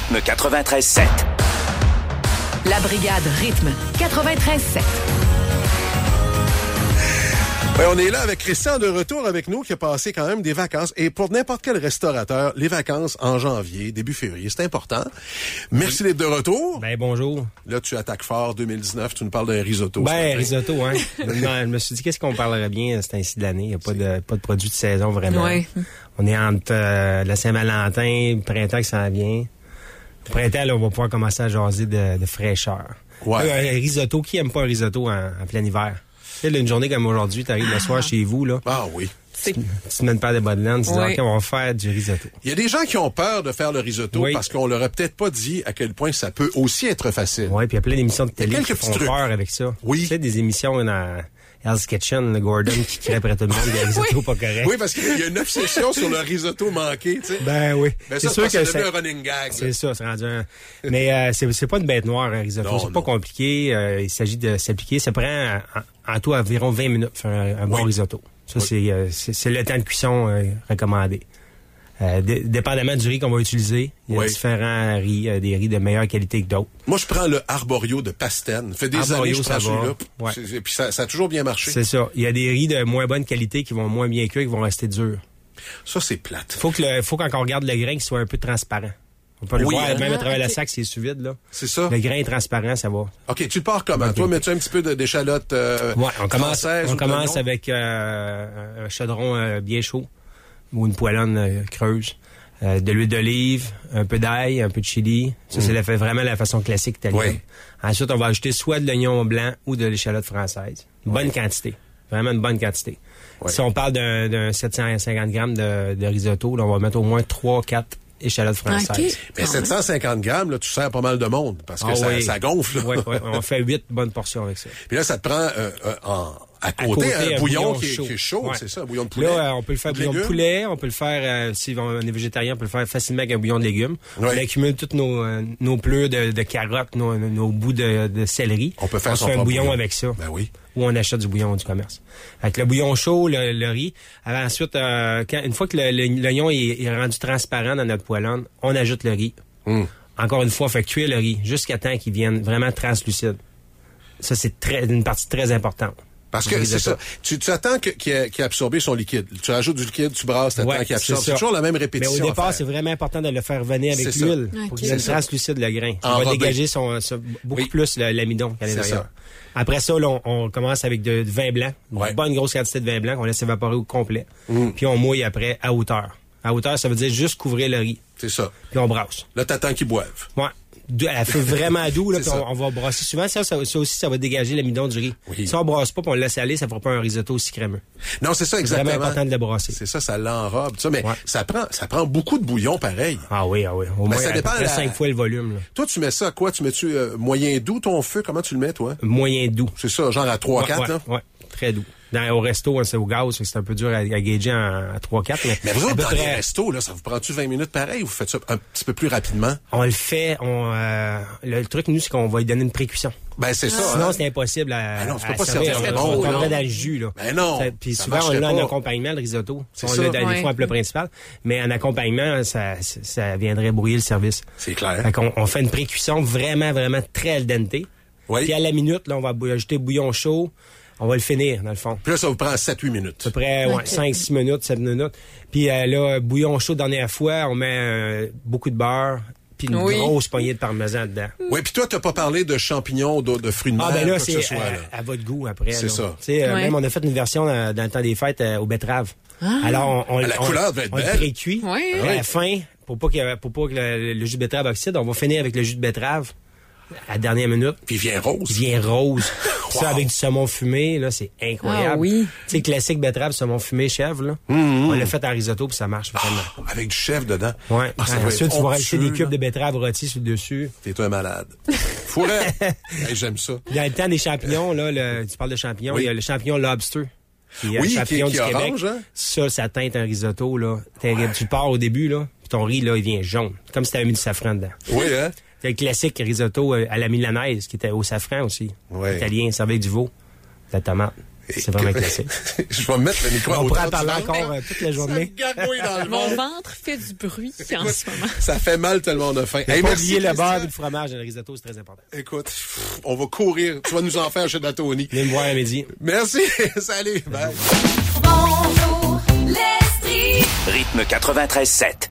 Rythme 93.7. La brigade Rythme 93.7. Ouais, on est là avec Christian de retour avec nous qui a passé quand même des vacances. Et pour n'importe quel restaurateur, les vacances en janvier, début février, c'est important. Merci d'être de retour. Ben bonjour. Là, tu attaques fort 2019, tu nous parles d'un risotto. Ben risotto, hein. Je me suis dit, qu'est-ce qu'on parlerait bien cet ainsi de l'année? Il n'y a pas de produit de saison vraiment. Ouais. On est entre la Saint-Valentin, le printemps qui s'en vient. Le printemps, là, on va pouvoir commencer à jaser de fraîcheur. Ouais. Un risotto, qui aime pas un risotto en plein hiver? Tu sais, une journée comme aujourd'hui, t'arrives le soir chez vous, là. Ah oui. Tu te mets une paire de bas de laine, tu dis, OK, on va faire du risotto. Il y a des gens qui ont peur de faire le risotto parce qu'on leur a peut-être pas dit à quel point ça peut aussi être facile. Oui, puis il y a plein d'émissions de télé qui font trucs. peur avec ça. Oui. Tu sais, des émissions dans Hell's Kitchen, le Gordon qui crie après tout le monde, le risotto pas correct. Oui, parce qu'il y a une obsession sur le risotto manqué, tu sais. Ben oui. Ben c'est ça, sûr que c'est un running gag. C'est ça, c'est rendu un... Mais c'est pas une bête noire, un risotto. Non, c'est pas compliqué. Il s'agit de s'appliquer. Ça prend en tout environ 20 minutes pour faire un bon risotto. Ça, c'est le temps de cuisson recommandé. Dépendamment du riz qu'on va utiliser, il y a différents riz, des riz de meilleure qualité que d'autres. Moi, je prends le Arborio de Pastène. Ça fait des années que je prends celui-là. Ouais. Puis ça a toujours bien marché. C'est ça. Il y a des riz de moins bonne qualité qui vont moins bien cuire, qui vont rester durs. Ça, c'est plate. Faut quand on regarde le grain, qu'il soit un peu transparent. On peut le voir, même à travers le sac, c'est sous vide, là. C'est ça. Le grain est transparent, ça va. OK, tu pars comment? Toi, mets-tu un petit peu d'échalote on commence française avec un chaudron bien chaud ou une poêlonne creuse. De l'huile d'olive, un peu d'ail, un peu de chili. Ça, c'est vraiment la façon classique italienne. Oui. Ensuite, on va ajouter soit de l'oignon blanc ou de l'échalote française. Bonne quantité. Vraiment une bonne quantité. Ouais. Si on parle d'un 750 grammes de risotto, là, on va mettre au moins 3-4 échalotes françaises. Okay. Mais 750 grammes, là, tu sers pas mal de monde parce que ça gonfle. Oui, on fait 8 bonnes portions avec ça. Puis là, ça te prend à côté un bouillon qui est chaud, c'est ça, un bouillon de poulet. Là, on peut le faire bouillon de poulet, on peut le faire, si on est végétarien, on peut le faire facilement avec un bouillon de légumes. Ouais. On accumule toutes nos pleurs de carottes, nos bouts de céleri. On peut faire on fait un bouillon avec ça. Ben oui. Ou on achète du bouillon du commerce. Avec le bouillon chaud, le riz. Alors ensuite, une fois que l'oignon est rendu transparent dans notre poêlonne, on ajoute le riz. Encore une fois, on fait cuire le riz jusqu'à temps qu'il vienne vraiment translucide. Ça, c'est une partie très importante. Parce que c'est ça. Tu attends qu'il ait absorbé son liquide. Tu ajoutes du liquide, tu brasses, t'attends qu'il absorbe. C'est toujours la même répétition. Mais au départ, c'est vraiment important de le faire venir avec l'huile pour qu'il soit translucide le grain. Il va dégager beaucoup plus l'amidon qu'à l'intérieur. Après ça, là, on commence avec du vin blanc, une bonne grosse quantité de vin blanc qu'on laisse évaporer au complet. Puis on mouille après à hauteur. À hauteur, ça veut dire juste couvrir le riz. C'est ça. Puis on brasse. Là, t'attends qu'ils boivent. Ouais. À feu vraiment doux, là, puis on va brasser souvent. Ça aussi, ça va dégager l'amidon du riz. Oui. Si on brasse pas, puis on le laisse aller, ça fera pas un risotto aussi crémeux. Non, c'est ça, exactement. C'est vraiment important de le brasser. C'est ça l'enrobe. Mais ça prend beaucoup de bouillon, pareil. Ah oui. Au moins, ça dépend à peu près 5 fois le volume. Là. Toi, tu mets ça à quoi? Tu mets-tu moyen doux ton feu? Comment tu le mets, toi? Moyen doux. C'est ça, genre à 3-4, là? Ouais, très doux. Au resto, c'est au gaz, c'est un peu dur à gager à 3-4. Mais vous autres, dans les restos, là, ça vous prend-tu 20 minutes pareil ou vous faites ça un petit peu plus rapidement? On le fait. Le truc, nous, c'est qu'on va lui donner une pré-cuisson. Ben, c'est ça. Sinon, c'est impossible à non, tu peux pas servir. On tomberait dans le jus, là. Ben non. Puis souvent, on l'a en accompagnement, le risotto. On l'a des fois un plat principal. Mais en accompagnement, ça viendrait brouiller le service. C'est clair. Fait qu'on fait une pré-cuisson vraiment, vraiment très al dente. Oui. Puis à la minute, là, on va ajouter bouillon chaud. On va le finir, dans le fond. Puis là, ça vous prend 7-8 minutes. À peu près 5-6 minutes, 7 minutes. Puis là, bouillon chaud dernière fois, on met beaucoup de beurre, puis une grosse poignée de parmesan dedans. Oui, puis toi, t'as pas parlé de champignons, de fruits de mer, ben là, c'est à votre goût après. C'est ça. Même on a fait une version dans le temps des fêtes aux betteraves. Alors, la couleur va être belle. On le pré-cuit. À la fin, pour pas que le jus de betterave oxyde, on va finir avec le jus de betterave. À la dernière minute. Puis il vient rose. Wow. Ça, avec du saumon fumé, là, c'est incroyable. Ah oui. Tu sais, classique betterave, saumon fumé, chèvre, là. On l'a fait en risotto, puis ça marche vraiment. Avec du chèvre dedans. Ouais. Ensuite, tu vas rajouter des cubes de betterave rôtis sur le dessus. T'es un malade. Fourret. J'aime ça. Dans le temps des champignons, là, tu parles de champignons, il y a le champignon lobster. Qui champignon du Québec. Orange, hein? Ça teinte un risotto, là. Terrible. Tu pars au début, là, puis ton riz, là, il vient jaune. Comme si t'avais mis du safran dedans. Oui, hein? C'est le classique risotto à la milanaise, qui était au safran aussi. Ouais. Italien, servi avec du veau, de la tomate. C'est vraiment classique. Je vais mettre le micro à hauteur. On pourra parler encore toute la journée. Mon ventre fait du bruit en ce moment. Ça fait mal tellement on a faim. Hey, pas oublier le beurre et le fromage dans le risotto, c'est très important. Écoute, on va courir. Tu vas nous en faire chez Tony. Viens me voir à midi. Merci. Salut. Bye. Bonjour, l'Estrie. Rythme 93.7.